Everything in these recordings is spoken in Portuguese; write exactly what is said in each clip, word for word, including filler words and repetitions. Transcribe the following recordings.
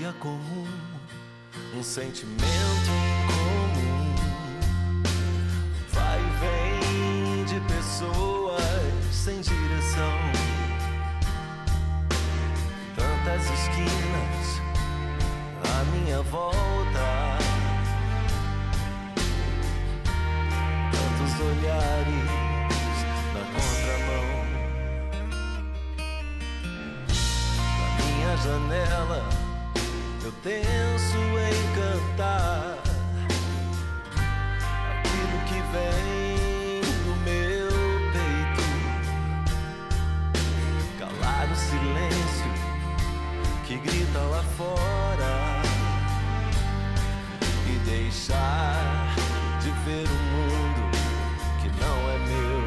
dia comum, um sentimento comum. Vai e vem de pessoas sem direção, tantas esquinas à minha volta, tantos olhares na contramão. Na minha janela eu penso em cantar aquilo que vem do meu peito, calar o silêncio que grita lá fora e deixar de ver o mundo que não é meu.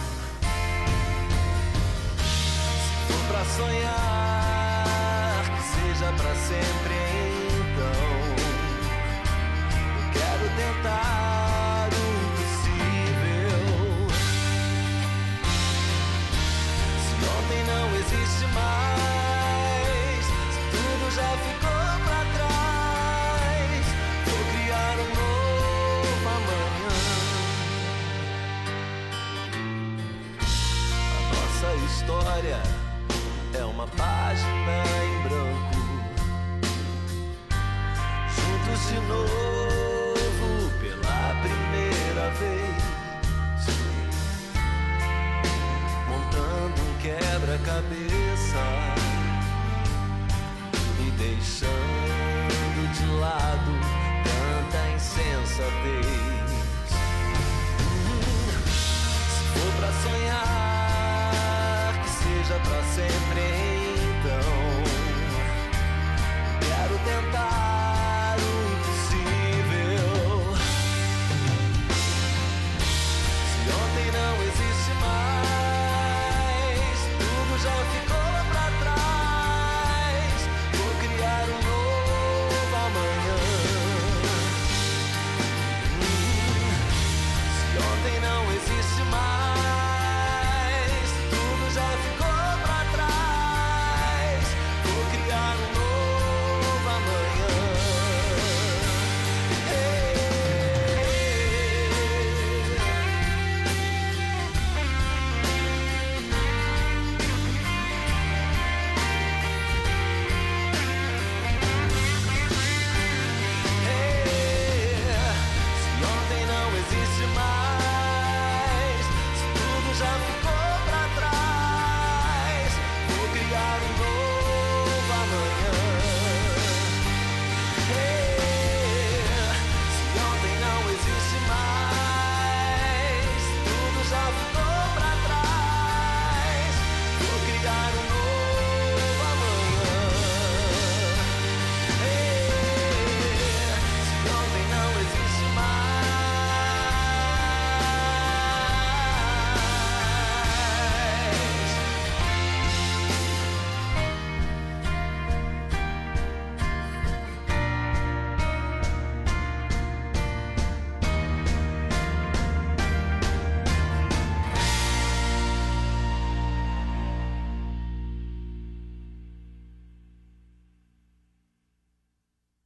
Se for pra sonhar, que seja pra sempre. Então eu quero tentar o impossível. Se ontem não existe mais, se tudo já ficou pra trás, vou criar um novo amanhã. A nossa história é uma página em branco, juntos de novo pela primeira vez, montando um quebra-cabeça e deixando de lado tanta insensatez.